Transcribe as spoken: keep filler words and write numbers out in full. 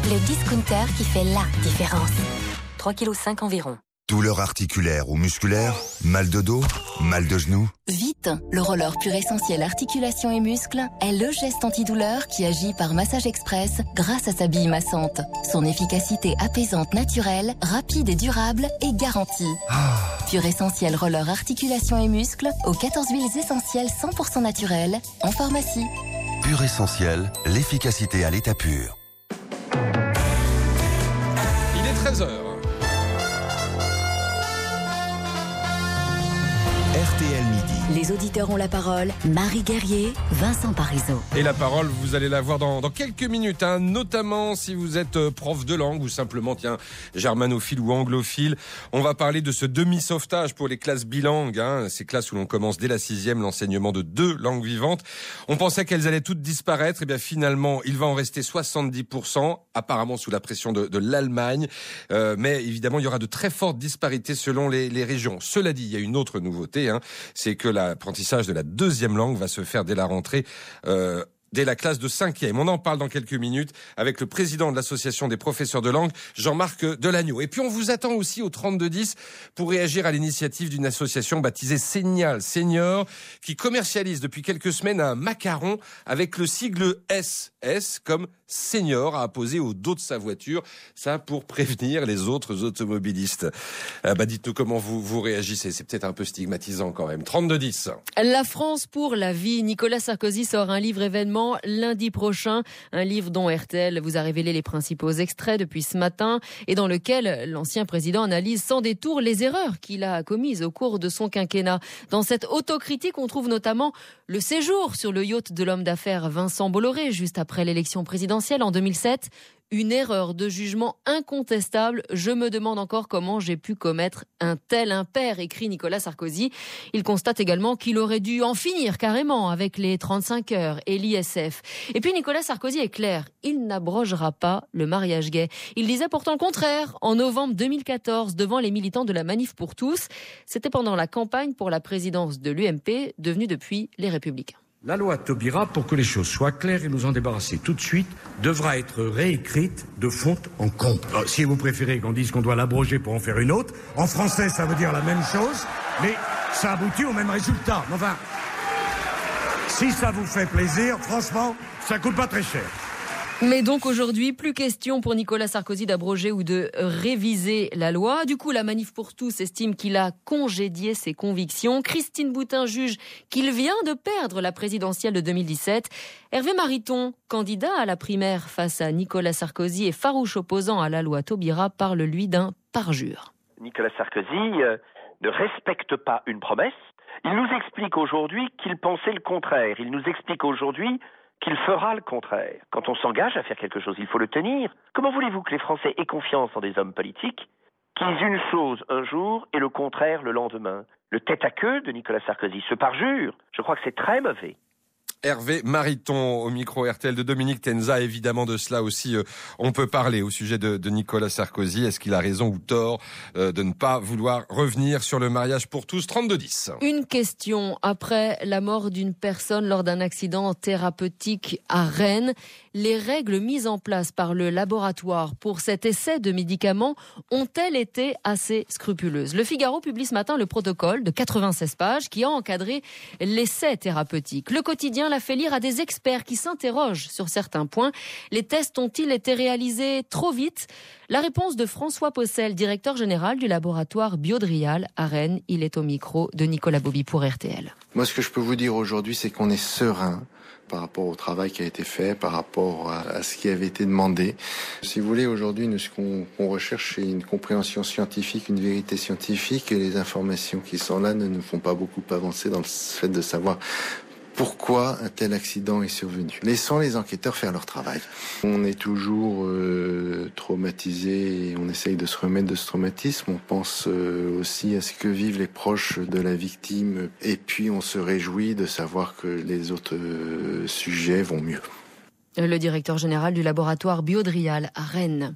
le discounter qui fait la différence. trois virgule cinq kilos environ. Douleur articulaire ou musculaire, mal de dos, mal de genou. Vite, le roller pur essentiel articulation et muscles est le geste antidouleur qui agit par massage express grâce à sa bille massante. Son efficacité apaisante naturelle, rapide et durable est garantie. Ah. Pur essentiel roller articulation et muscles aux quatorze huiles essentielles cent pour cent naturelles en pharmacie. Pur essentiel, l'efficacité à l'état pur. Il est treize heures. R T L Midi. Les auditeurs ont la parole. Marie Guerrier, Vincent Parisot. Et la parole, vous allez la voir dans, dans quelques minutes, hein, notamment si vous êtes euh, prof de langue ou simplement, tiens, germanophile ou anglophile. On va parler de ce demi-sauvetage pour les classes bilingues, hein, ces classes où l'on commence dès la sixième l'enseignement de deux langues vivantes. On pensait qu'elles allaient toutes disparaître, et bien finalement, il va en rester soixante-dix pour cent, apparemment sous la pression de, de l'Allemagne. Euh, mais évidemment, il y aura de très fortes disparités selon les, les régions. Cela dit, il y a une autre nouveauté, hein, c'est que l'apprentissage de la deuxième langue va se faire dès la rentrée, euh, dès la classe de cinquième. On en parle dans quelques minutes avec le président de l'association des professeurs de langue, Jean-Marc Delagneau. Et puis on vous attend aussi au trente-deux dix pour réagir à l'initiative d'une association baptisée Senial Senior qui commercialise depuis quelques semaines un macaron avec le sigle S. S comme senior à apposer au dos de sa voiture. Ça pour prévenir les autres automobilistes. Ah bah dites-nous comment vous, vous réagissez. C'est peut-être un peu stigmatisant quand même. trente-deux dix. La France pour la vie. Nicolas Sarkozy sort un livre événement lundi prochain. Un livre dont R T L vous a révélé les principaux extraits depuis ce matin et dans lequel l'ancien président analyse sans détour les erreurs qu'il a commises au cours de son quinquennat. Dans cette autocritique, on trouve notamment le séjour sur le yacht de l'homme d'affaires Vincent Bolloré juste après l'élection présidentielle en deux mille sept. Une erreur de jugement incontestable. Je me demande encore comment j'ai pu commettre un tel impair, écrit Nicolas Sarkozy. Il constate également qu'il aurait dû en finir carrément avec les trente-cinq heures et l'I S F. Et puis Nicolas Sarkozy est clair, il n'abrogera pas le mariage gay. Il disait pourtant le contraire en novembre deux mille quatorze devant les militants de la Manif pour tous. C'était pendant la campagne pour la présidence de l'U M P, devenue depuis les Républicains. La loi Taubira, pour que les choses soient claires et nous en débarrasser tout de suite, devra être réécrite de fond en comble. Alors, si vous préférez qu'on dise qu'on doit l'abroger pour en faire une autre, en français ça veut dire la même chose, mais ça aboutit au même résultat. Enfin, si ça vous fait plaisir, franchement, ça coûte pas très cher. Mais donc aujourd'hui, plus question pour Nicolas Sarkozy d'abroger ou de réviser la loi. Du coup, la Manif pour tous estime qu'il a congédié ses convictions. Christine Boutin juge qu'il vient de perdre la présidentielle de deux mille dix-sept. Hervé Mariton, candidat à la primaire face à Nicolas Sarkozy et farouche opposant à la loi Taubira, parle lui d'un parjure. Nicolas Sarkozy euh, ne respecte pas une promesse. Il nous explique aujourd'hui qu'il pensait le contraire. Il nous explique aujourd'hui qu'il fera le contraire. Quand on s'engage à faire quelque chose, il faut le tenir. Comment voulez-vous que les Français aient confiance en des hommes politiques qui disent une chose un jour et le contraire le lendemain? Le tête-à-queue de Nicolas Sarkozy, ce parjure, je crois que c'est très mauvais. Hervé Mariton au micro R T L de Dominique Tenza. Évidemment, de cela aussi, euh, on peut parler au sujet de, de Nicolas Sarkozy. Est-ce qu'il a raison ou tort euh, de ne pas vouloir revenir sur le mariage pour tous? trente-deux dix. Une question. Après la mort d'une personne lors d'un accident thérapeutique à Rennes, les règles mises en place par le laboratoire pour cet essai de médicaments ont-elles été assez scrupuleuses? Le Figaro publie ce matin le protocole de quatre-vingt-seize pages qui a encadré l'essai thérapeutique. Le quotidien l'a fait lire à des experts qui s'interrogent sur certains points. Les tests ont-ils été réalisés trop vite? La réponse de François Possel, directeur général du laboratoire Biodrial à Rennes. Il est au micro de Nicolas Bobby pour R T L. Moi, ce que je peux vous dire aujourd'hui, c'est qu'on est serein par rapport au travail qui a été fait, par rapport à, à ce qui avait été demandé. Si vous voulez, aujourd'hui, nous, ce qu'on, qu'on recherche, c'est une compréhension scientifique, une vérité scientifique, et les informations qui sont là ne nous font pas beaucoup avancer dans le fait de savoir pourquoi un tel accident est survenu. Laissons les enquêteurs faire leur travail. On est toujours euh, traumatisé et on essaye de se remettre de ce traumatisme. On pense euh, aussi à ce que vivent les proches de la victime et puis on se réjouit de savoir que les autres euh, sujets vont mieux. Le directeur général du laboratoire Biodrial à Rennes.